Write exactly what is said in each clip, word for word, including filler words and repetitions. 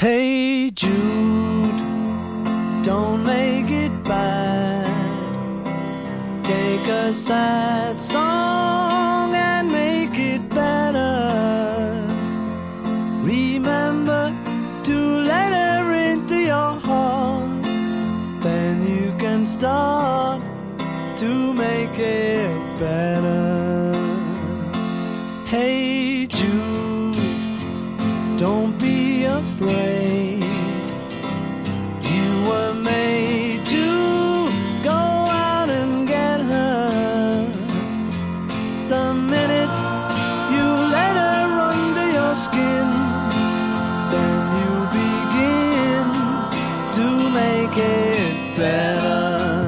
Hey Jude, don't make it bad. Take a sad song and make it better. Remember to let her into your heart. Then you can start to make it better. Hey Jude, don't be afraid. You were made to go out and get her. The minute you let her under your skin, then you begin to make it better.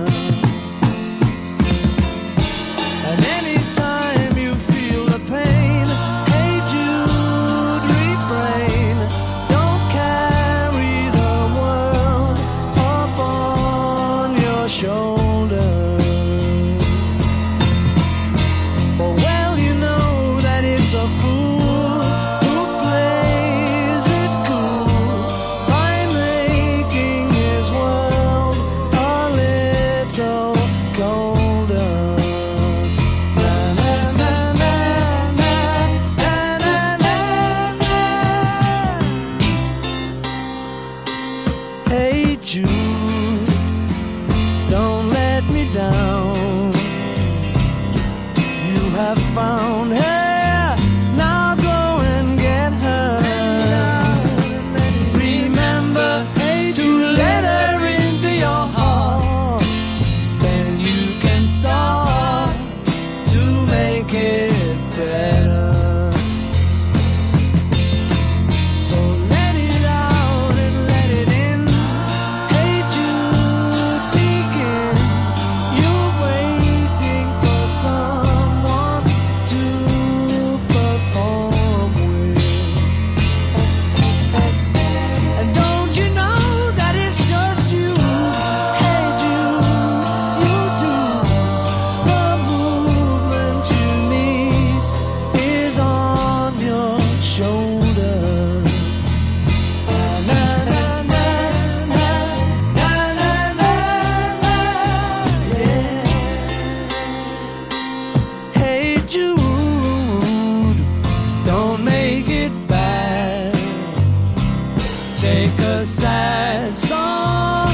And anytime you feel the pain, hey Jude, refrain. Don't carry the world up on your shoulder. For well you know that it's a fool who plays it cool by making his world a little colder. Na, na, na, na, na, na, na, na, na. Hey Jude, don't let me down. You have found her, now go and get her. Remember to let her into your heart. Then you can start to make it better. So let it out and let it in. Hey Jude, begin. You're waiting for someone to perform with. And don't you know that it's just you? Hey Jude, you do. The movement you need is on your shoulder. Na, na, na, na, na, na, na, na, yeah. Hey Jude, don't make it bad. Take a sad song